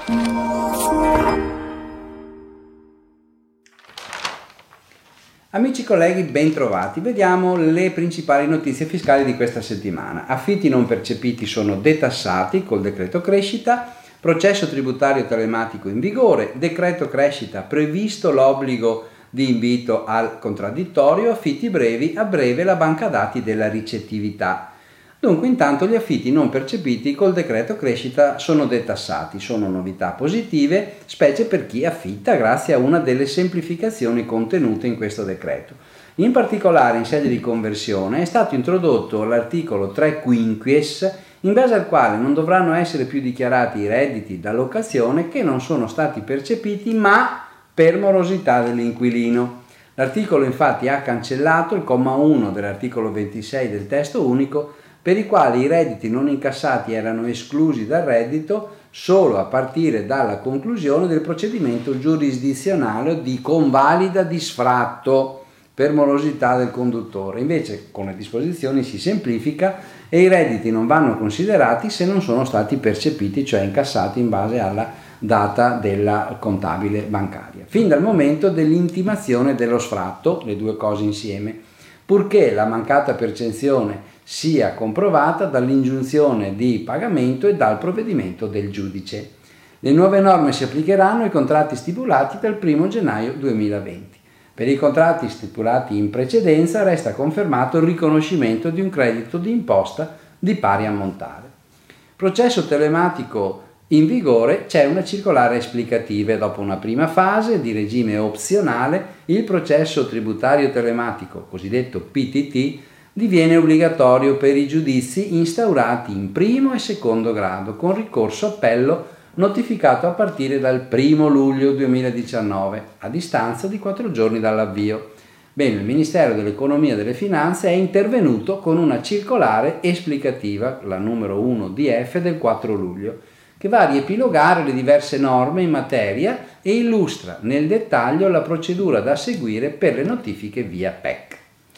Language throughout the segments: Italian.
Amici colleghi, ben trovati. Vediamo le principali notizie fiscali di questa settimana. Affitti non percepiti sono detassati col decreto crescita, processo tributario telematico in vigore, decreto crescita previsto l'obbligo di invito al contraddittorio, affitti brevi, a breve la banca dati della ricettività. Dunque intanto gli affitti non percepiti col decreto crescita sono detassati, sono novità positive, specie per chi affitta grazie a una delle semplificazioni contenute in questo decreto. In particolare in sede di conversione è stato introdotto l'articolo 3-quinquies, in base al quale non dovranno essere più dichiarati i redditi da locazione che non sono stati percepiti ma per morosità dell'inquilino. L'articolo infatti ha cancellato il comma 1 dell'articolo 26 del testo unico, per i quali i redditi non incassati erano esclusi dal reddito solo a partire dalla conclusione del procedimento giurisdizionale di convalida di sfratto per morosità del conduttore. Invece con le disposizioni si semplifica e i redditi non vanno considerati se non sono stati percepiti, cioè incassati in base alla data della contabile bancaria, fin dal momento dell'intimazione dello sfratto, le due cose insieme, purché la mancata percezione sia comprovata dall'ingiunzione di pagamento e dal provvedimento del giudice. Le nuove norme si applicheranno ai contratti stipulati dal 1 gennaio 2020. Per i contratti stipulati in precedenza resta confermato il riconoscimento di un credito di imposta di pari ammontare. Processo telematico in vigore, c'è una circolare esplicativa e dopo una prima fase di regime opzionale il processo tributario telematico, cosiddetto PTT, diviene obbligatorio per i giudizi instaurati in primo e secondo grado con ricorso appello notificato a partire dal 1 luglio 2019 a distanza di 4 giorni dall'avvio. Bene, il Ministero dell'Economia e delle Finanze è intervenuto con una circolare esplicativa, la numero 1 DF del 4 luglio, che va a riepilogare le diverse norme in materia e illustra nel dettaglio la procedura da seguire per le notifiche via PEC.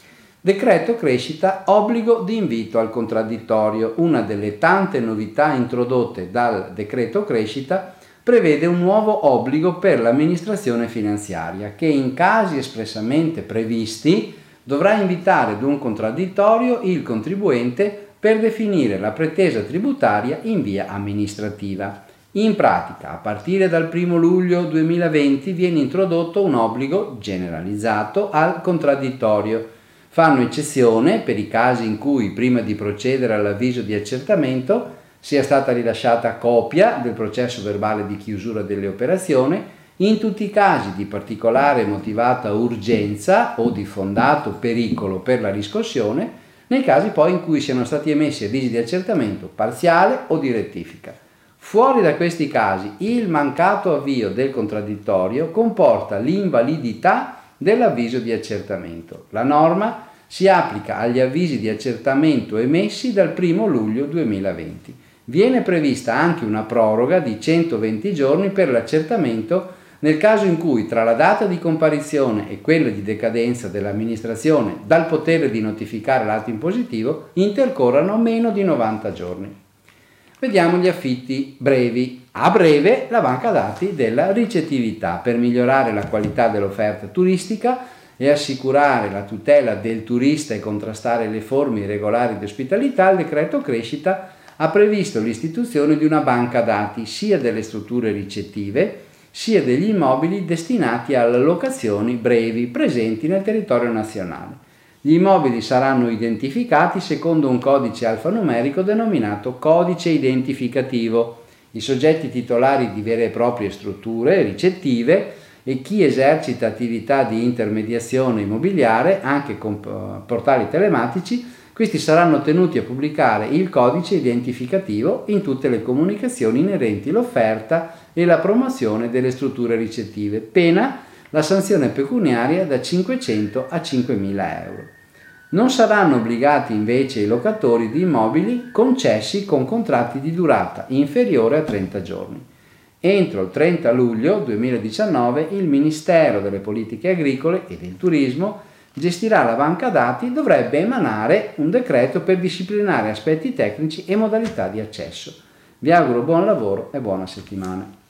Decreto crescita, obbligo di invito al contraddittorio. Una delle tante novità introdotte dal decreto crescita prevede un nuovo obbligo per l'amministrazione finanziaria che in casi espressamente previsti dovrà invitare ad un contraddittorio il contribuente per definire la pretesa tributaria in via amministrativa. In pratica, a partire dal 1 luglio 2020 viene introdotto un obbligo generalizzato al contraddittorio. Fanno eccezione per i casi in cui prima di procedere all'avviso di accertamento sia stata rilasciata copia del processo verbale di chiusura delle operazioni, in tutti i casi di particolare motivata urgenza o di fondato pericolo per la riscossione, nei casi poi in cui siano stati emessi avvisi di accertamento parziale o di rettifica. Fuori da questi casi, il mancato avvio del contraddittorio comporta l'invalidità dell'avviso di accertamento. La norma si applica agli avvisi di accertamento emessi dal 1 luglio 2020. Viene prevista anche una proroga di 120 giorni per l'accertamento nel caso in cui tra la data di comparizione e quella di decadenza dell'amministrazione dal potere di notificare l'atto impositivo intercorrano meno di 90 giorni. Vediamo gli affitti brevi. A breve la banca dati della ricettività per migliorare la qualità dell'offerta turistica e assicurare la tutela del turista e contrastare le forme irregolari di ospitalità. Il decreto crescita ha previsto l'istituzione di una banca dati sia delle strutture ricettive sia degli immobili destinati alle locazioni brevi presenti nel territorio nazionale. Gli immobili saranno identificati secondo un codice alfanumerico denominato codice identificativo. I soggetti titolari di vere e proprie strutture ricettive e chi esercita attività di intermediazione immobiliare, anche con portali telematici, questi saranno tenuti a pubblicare il codice identificativo in tutte le comunicazioni inerenti l'offerta e la promozione delle strutture ricettive, pena la sanzione pecuniaria da 500 a 5.000 euro. Non saranno obbligati invece i locatori di immobili concessi con contratti di durata inferiore a 30 giorni. Entro il 30 luglio 2019 il Ministero delle Politiche Agricole e del Turismo gestirà la banca dati, dovrebbe emanare un decreto per disciplinare aspetti tecnici e modalità di accesso. Vi auguro buon lavoro e buona settimana.